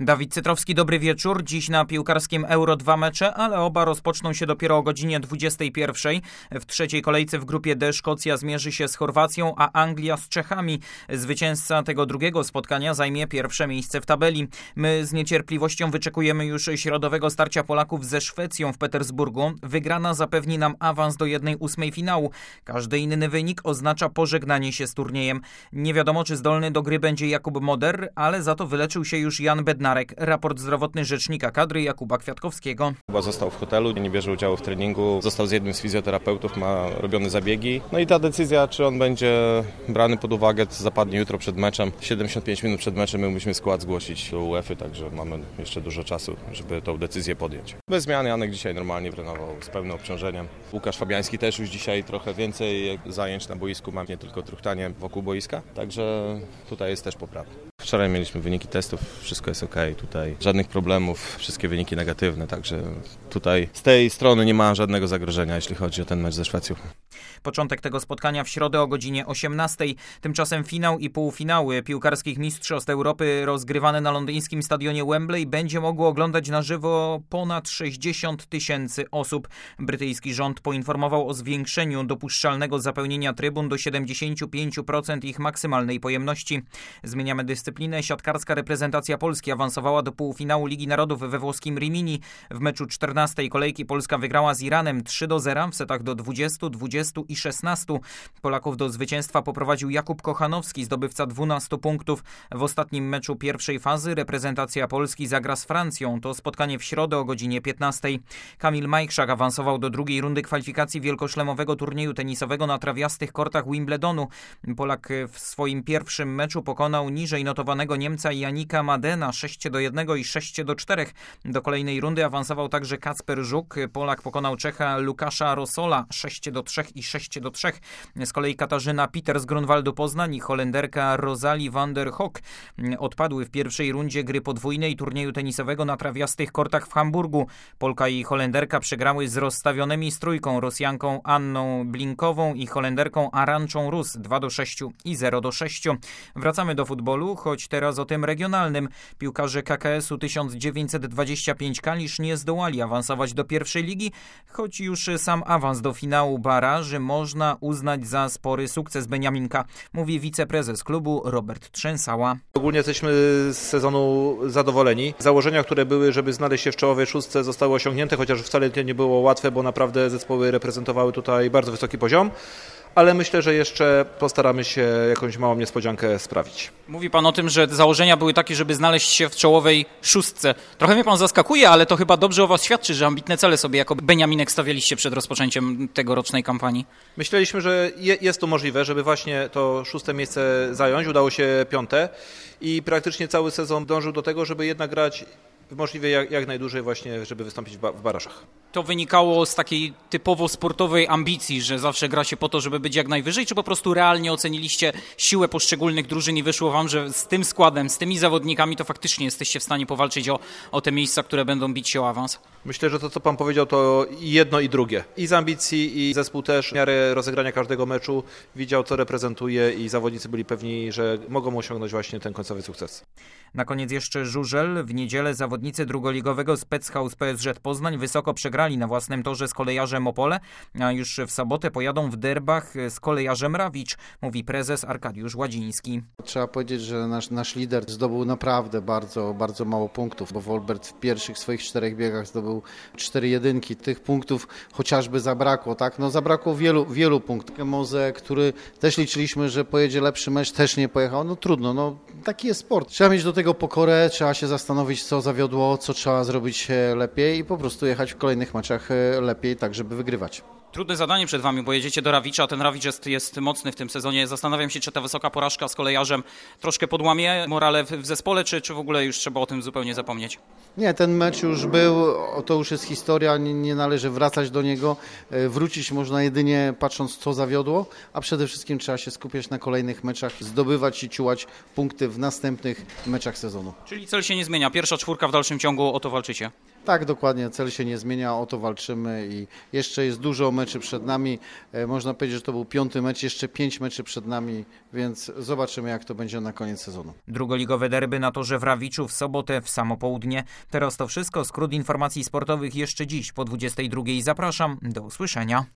Dawid Cytrowski, dobry wieczór. Dziś na piłkarskim Euro 2 mecze, ale oba rozpoczną się dopiero o godzinie 21. W trzeciej kolejce w grupie D Szkocja zmierzy się z Chorwacją, a Anglia z Czechami. Zwycięzca tego drugiego spotkania zajmie pierwsze miejsce w tabeli. My z niecierpliwością wyczekujemy już środowego starcia Polaków ze Szwecją w Petersburgu. Wygrana zapewni nam awans do 1/8 finału. Każdy inny wynik oznacza pożegnanie się z turniejem. Nie wiadomo, czy zdolny do gry będzie Jakub Moder, ale za to wyleczył się już Jan Bednarek. Raport zdrowotny rzecznika kadry Jakuba Kwiatkowskiego. Chyba został w hotelu, nie bierze udziału w treningu, został z jednym z fizjoterapeutów, ma robione zabiegi. No i ta decyzja, czy on będzie brany pod uwagę, zapadnie jutro przed meczem. 75 minut przed meczem my musimy skład zgłosić do UEFA, także mamy jeszcze dużo czasu, żeby tą decyzję podjąć. Bez zmiany Janek dzisiaj normalnie trenował z pełnym obciążeniem. Łukasz Fabiański też już dzisiaj trochę więcej zajęć na boisku, mam nie tylko truchtanie wokół boiska, także tutaj jest też poprawa. Wczoraj mieliśmy wyniki testów, wszystko jest ok, tutaj żadnych problemów, wszystkie wyniki negatywne, także tutaj z tej strony nie ma żadnego zagrożenia, jeśli chodzi o ten mecz ze Szwecją. Początek tego spotkania w środę o godzinie 18. Tymczasem finał i półfinały piłkarskich Mistrzostw Europy rozgrywane na londyńskim stadionie Wembley będzie mogło oglądać na żywo ponad 60 000 osób. Brytyjski rząd poinformował o zwiększeniu dopuszczalnego zapełnienia trybun do 75% ich maksymalnej pojemności. Zmieniamy dyscyplinę. Siatkarska reprezentacja Polski awansowała do półfinału Ligi Narodów we włoskim Rimini. W meczu 14. kolejki Polska wygrała z Iranem 3-0 w setach do 20, 20 i 16. Polaków do zwycięstwa poprowadził Jakub Kochanowski, zdobywca 12 punktów. W ostatnim meczu pierwszej fazy reprezentacja Polski zagra z Francją. To spotkanie w środę o godzinie 15. Kamil Majchrzak awansował do drugiej rundy kwalifikacji wielkoszlemowego turnieju tenisowego na trawiastych kortach Wimbledonu. Polak w swoim pierwszym meczu pokonał niżej notowanego Niemca Janika Madena 6-1 i 6-4. Do kolejnej rundy awansował także Kacper Żuk. Polak pokonał Czecha Lukasza Rosola 6-3 i 6-3. Z kolei Katarzyna Peter z Grunwaldu Poznań i Holenderka Rosalie van der Hoek odpadły w pierwszej rundzie gry podwójnej turnieju tenisowego na trawiastych kortach w Hamburgu. Polka i Holenderka przegrały z rozstawionymi z trójką Rosjanką Anną Blinkową i Holenderką Aranczą Rus 2-6 i 0-6. Wracamy do futbolu, choć teraz o tym regionalnym. Piłkarze KKS-u 1925 Kalisz nie zdołali awansować do pierwszej ligi, choć już sam awans do finału baraży można uznać za spory sukces Beniaminka, mówi wiceprezes klubu Robert Trzęsała. Ogólnie jesteśmy z sezonu zadowoleni. Założenia, które były, żeby znaleźć się w czołowej szóstce, zostały osiągnięte, chociaż wcale to nie było łatwe, bo naprawdę zespoły reprezentowały tutaj bardzo wysoki poziom. Ale myślę, że jeszcze postaramy się jakąś małą niespodziankę sprawić. Mówi pan o tym, że założenia były takie, żeby znaleźć się w czołowej szóstce. Trochę mnie pan zaskakuje, ale to chyba dobrze o was świadczy, że ambitne cele sobie jako Beniaminek stawialiście przed rozpoczęciem tegorocznej kampanii. Myśleliśmy, że jest to możliwe, żeby właśnie to 6. miejsce zająć. Udało się 5. i praktycznie cały sezon dążył do tego, żeby jednak grać możliwie jak najdłużej właśnie, żeby wystąpić w barażach. To wynikało z takiej typowo sportowej ambicji, że zawsze gra się po to, żeby być jak najwyżej, czy po prostu realnie oceniliście siłę poszczególnych drużyn i wyszło wam, że z tym składem, z tymi zawodnikami to faktycznie jesteście w stanie powalczyć o te miejsca, które będą bić się o awans? Myślę, że to, co pan powiedział, to jedno i drugie. I z ambicji, i zespół też w miarę rozegrania każdego meczu widział, co reprezentuje i zawodnicy byli pewni, że mogą osiągnąć właśnie ten końcowy sukces. Na koniec jeszcze żużel. W niedzielę zawodnicy drugoligowego Specchaus PSŻ Poznań wysoko przegrali na własnym torze z Kolejarzem Opole, a już w sobotę pojadą w derbach z Kolejarzem Rawicz, mówi prezes Arkadiusz Ładziński. Trzeba powiedzieć, że nasz lider zdobył naprawdę bardzo, bardzo mało punktów, bo Wolbert w pierwszych swoich 4 biegach zdobył 4 jedynki. Tych punktów chociażby zabrakło, tak? No zabrakło wielu punktów. Moze, który też liczyliśmy, że pojedzie lepszy mecz, też nie pojechał. No trudno, no taki jest sport. Trzeba mieć do tego pokorę, trzeba się zastanowić, co zawiodło, co trzeba zrobić lepiej i po prostu jechać w kolejnych meczach lepiej, tak żeby wygrywać. Trudne zadanie przed wami, bo jedziecie do Rawicza, ten Rawicz jest mocny w tym sezonie. Zastanawiam się, czy ta wysoka porażka z Kolejarzem troszkę podłamie morale w zespole, czy w ogóle już trzeba o tym zupełnie zapomnieć? Nie, ten mecz już był, to już jest historia, nie należy wracać do niego. Wrócić można jedynie patrząc, co zawiodło, a przede wszystkim trzeba się skupiać na kolejnych meczach, zdobywać i ciułać punkty w następnych meczach sezonu. Czyli cel się nie zmienia, pierwsza 4 w dalszym ciągu, o to walczycie? Tak, dokładnie, cel się nie zmienia, o to walczymy i jeszcze jest dużo meczy przed nami. Można powiedzieć, że to był 5. mecz, jeszcze 5 meczy przed nami, więc zobaczymy, jak to będzie na koniec sezonu. Drugoligowe derby na torze w Rawiczu w sobotę w samo południe. Teraz to wszystko. Skrót informacji sportowych jeszcze dziś po 22:00. Zapraszam. Do usłyszenia.